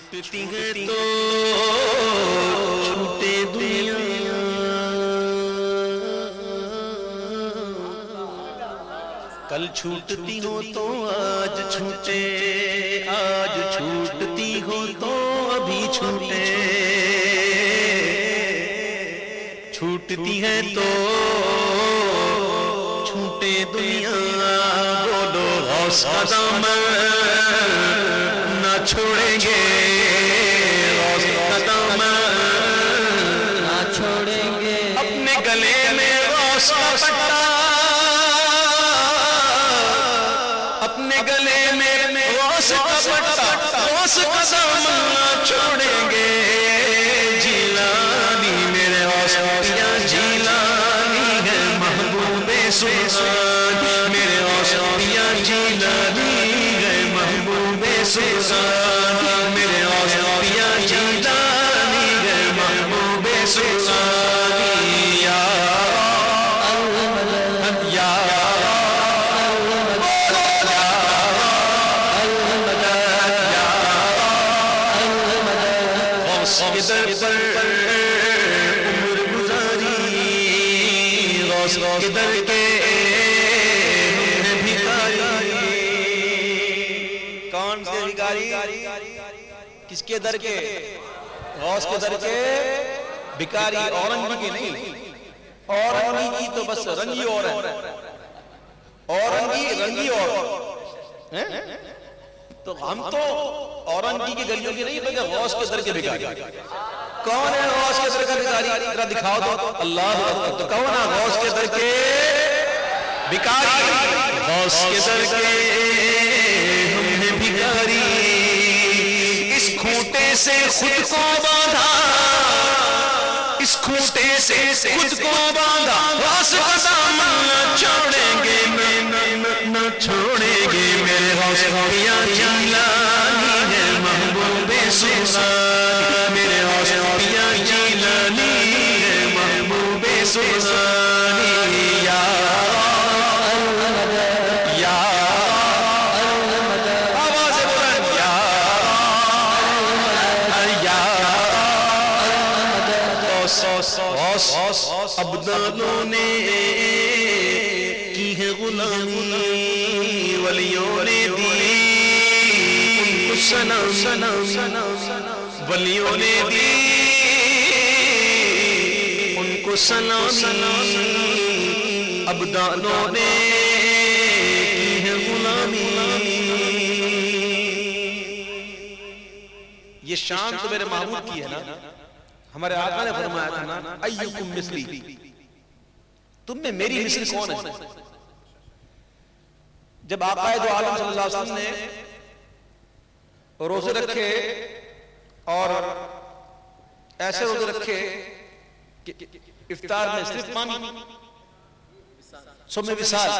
چھوٹتی ہے تو چھوٹے دنیا، کل چھوٹتی ہو تو آج چھوٹے، آج چھوٹتی ہو تو ابھی چھوٹے، چھوٹتی ہے تو چھوٹے دنیا، بولو غوث کا دامن نہ چھوڑیں گے، غوث کا دامن نہ چھوڑیں گے، اپنے گلے میں غوث کا پٹا، اپنے گلے میں غوث کا پٹا، غوث کا دامن نہ چھوڑیں گے، جیلانی میرے غوث پیا جیلانی ہے محبوب سلطان، میرے غوث پیا جیلانی ہے محبوب سلطان، میرے غوث پیا جیلانی ہے محبوب سلطان، یا یا غوث کے در پر عمر گزاری، غوث کے در کے کون سے بھکاری؟ کس کے در کے؟ غوث کے در کے بھکاری، اورنگی کے نہیں، اورنگی کی تو بس رنگی اور ہے، اورنگی رنگی اور تو ہم تو اورنگی کی گلیوں کی نہیں بلکہ غوث کے در کے بھکاری۔ کون ہے غوث کے در کے بھکاری؟ ذرا دکھاؤ تو اللہ اکبر، تو کون ہے غوث کے در کے بھکاری؟ غوث کے در کے ہم نے بھکاری، اس کھوٹے سے خود کو باندھا، اس کھوٹے سے خود کو باندھا، غوث کا دامن نہ چھوڑیں گے، نہ چھوڑیں گے، میرے غوث پیا جیلانی ہے محبوب سلطان، میرے غوث پیا جیلانی ہے محبوب سلطان، یا یا آواز بلند، یا غوث ابدالوں نے کی ہے غلامی، ولیوں نے دی ان کو سلام، ولیوں نے دی ان کو سلامی، ابدالوں نے کی ہے غلامی۔ یہ شان تو میرے محبوب کی ہے نا، ہمارے آقا نے فرمایا تھا نا ایکم مثلی، تم میں میری مثل کون ہے؟ جب آقا دو عالم صلی اللہ علیہ وسلم نے روزے رکھے اور ایسے روزے رکھے کہ افطار میں صرف پانی، صوم وصال،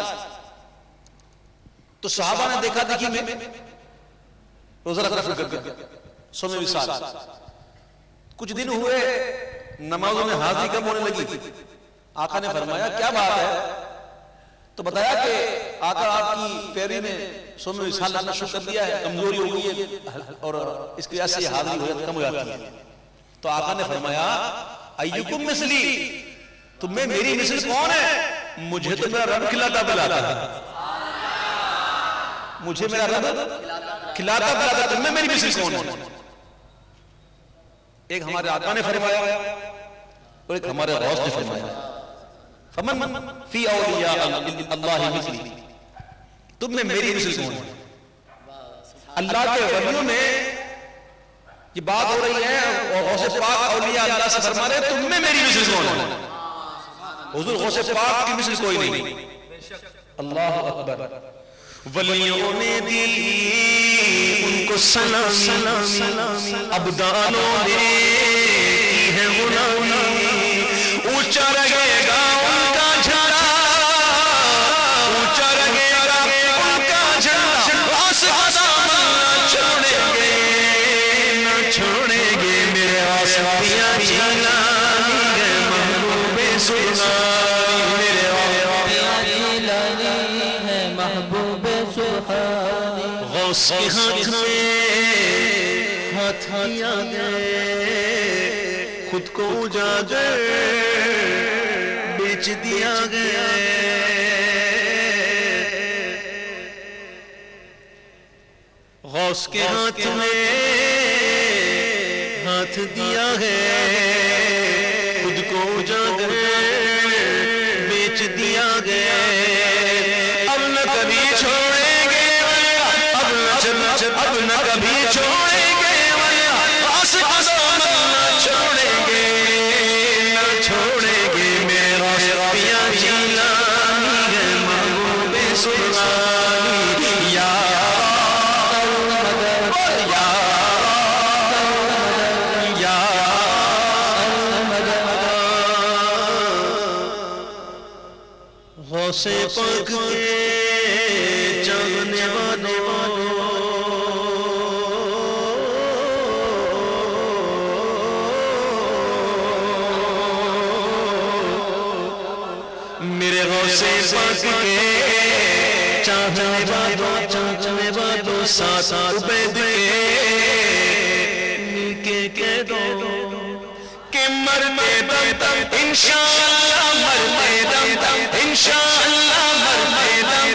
تو صحابہ نے دیکھا دیکھی میں روزہ رکھنا شروع کر دیا، صوم وصال۔ کچھ دن ہوئے نمازوں میں حاضری کم ہونے لگی، آقا نے فرمایا کیا بات ہے؟ تو بتایا کہ آقا آپ کی پیروی میں صوم وصال رکھنا شروع کر دیا ہے، کمزوری ہو گئی ہے اور اس کی وجہ سے حاضری کم ہو جاتی ہے۔ تو آقا نے فرمایا ایکم مثلی، تم میں میری مثل کون ہے؟ مجھے تو میرا رب کھلاتا پلاتا ہے، مجھے میرا رب کھلاتا پلاتا، تم میں میری مثل کون ہے؟ ایک ہمارے آقا نے فرمایا اور ایک ہمارے غوث نے فرمایا فمن فی اولیاء اللہ مثلی، تم میں میری مثل کون ہے؟ اللہ کے ولیوں میں یہ بات ہو رہی ہے اور غوث پاک اولیاء اللہ سے فرما رہے ہیں تم میں میری مثل کون ہے؟ حضور غوث پاک کی مثل کوئی نہیں۔ اللہ اکبر، ولیوں نے دی ان کو سلامی، ابدالوں نے کی ہے غلامی، اونچا رہے گا ان کا جھنڈا، اونچا رہے گا ان کا جھنڈا، غوث کا دامن نہ چھوڑیں گے، نہ چھوڑیں گے، میرے غوث پیا جیلانی ہے محبوب سلطان، میرے غوث پیا جیلانی ہے محبوب سلطان، غوث کے ہاتھ میں ہاتھ دیا گیا، خود کو اجاگر بیچ دیا گیا، غوث کے ہاتھ میں ہاتھ دیا ہے، خود کو اجاگر بیچ دیا گیا، اب نہ کبھی چھوڑیں گے، اب نہ کبھی چھوڑیں گے، عاشق دامن نہ چھوڑیں گے، نہ چھوڑیں گے، میرا پیا جیلانی ہے محبوب سبحانی، یا غوث پاک کے چاہنے والوں، میرے غوث پاک کے چاہنے والوں، ساتھ عبید کے کہہ دو کہ مرتے دم انشاءاللہ، مرتے دم انشاءاللہ، مرتے دم